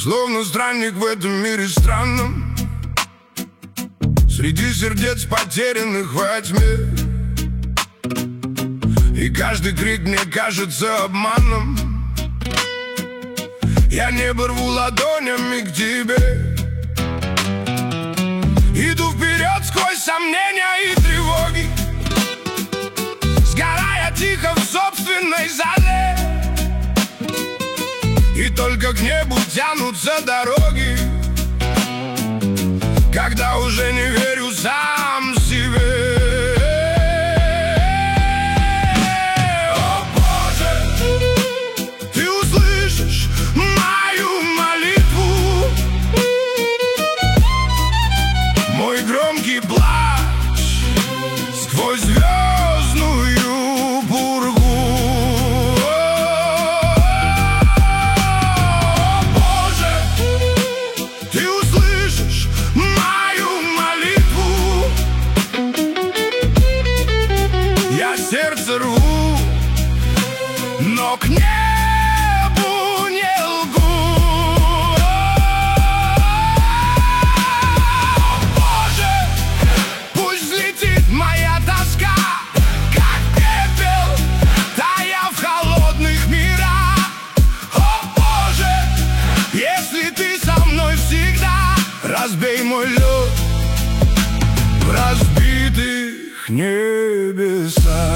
Словно странник в этом мире странном, среди сердец, потерянных во тьме. И каждый крик мне кажется обманом. Я небо рву ладонями к тебе. Иду вперед сквозь сомнения и тревоги, сгорая тихо в собственной зале. И только к небу тянутся дороги, когда уже не верю сам себе. О, Боже, ты услышишь мою молитву, мой громкий плач сквозь звездную пургу. Сердце рву, но к небу не лгу. О, Боже, пусть взлетит моя тоска, как пепел, тая в холодных мирах. О, Боже, если ты со мной всегда, разбей мой лед в разбитых небесах.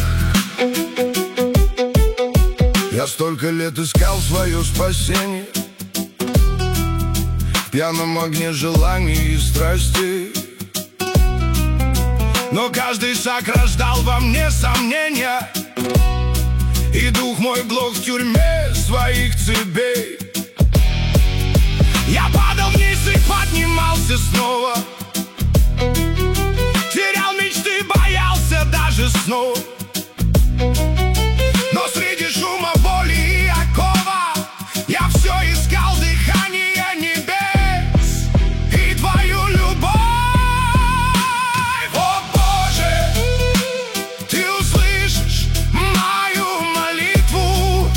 Я столько лет искал свое спасение в пьяном огне желаний и страсти, но каждый шаг рождал во мне сомнения, и дух мой глох в тюрьме своих цепей. Я падал вниз и поднимался снова, терял мечты, боялся даже снова. Но среди шума, боли и окова я все искал дыхание небес и твою любовь. О, Боже, ты услышишь мою молитву,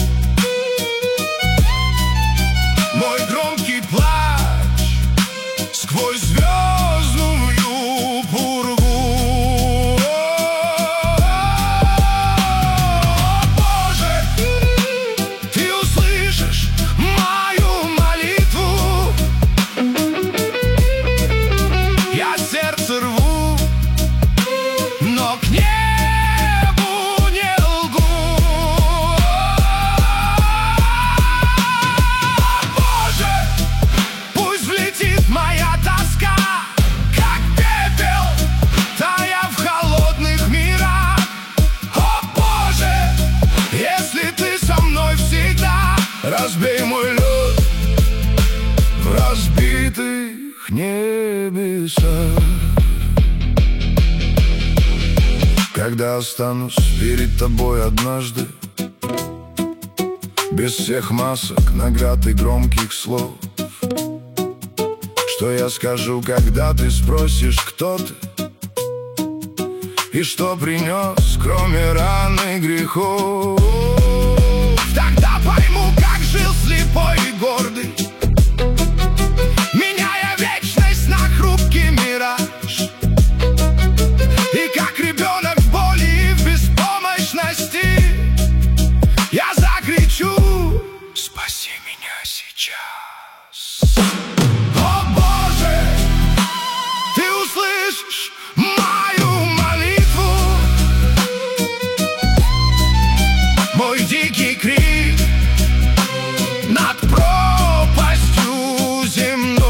мой громкий плач сквозь звездную пургу. Рву, но к небу не лгу. О, Боже, пусть взлетит моя тоска, как пепел, тая в холодных мирах. О, Боже, если ты со мной всегда, разбей мой лед в разбитых небесах. Когда останусь перед тобой однажды, без всех масок, наград и громких слов, что я скажу, когда ты спросишь, кто ты и что принес, кроме ран и грехов? Тогда пойму, как жил слепой и гордый, меняя вечность на хрупкий мираж. И как ребенок в боли и в беспомощности я закричу: спаси меня сейчас. О, Боже, ты услышишь мою молитву, мой дикий крик над пропастью земной.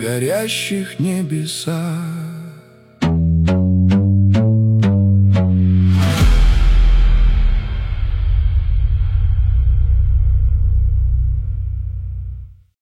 горящих небесах.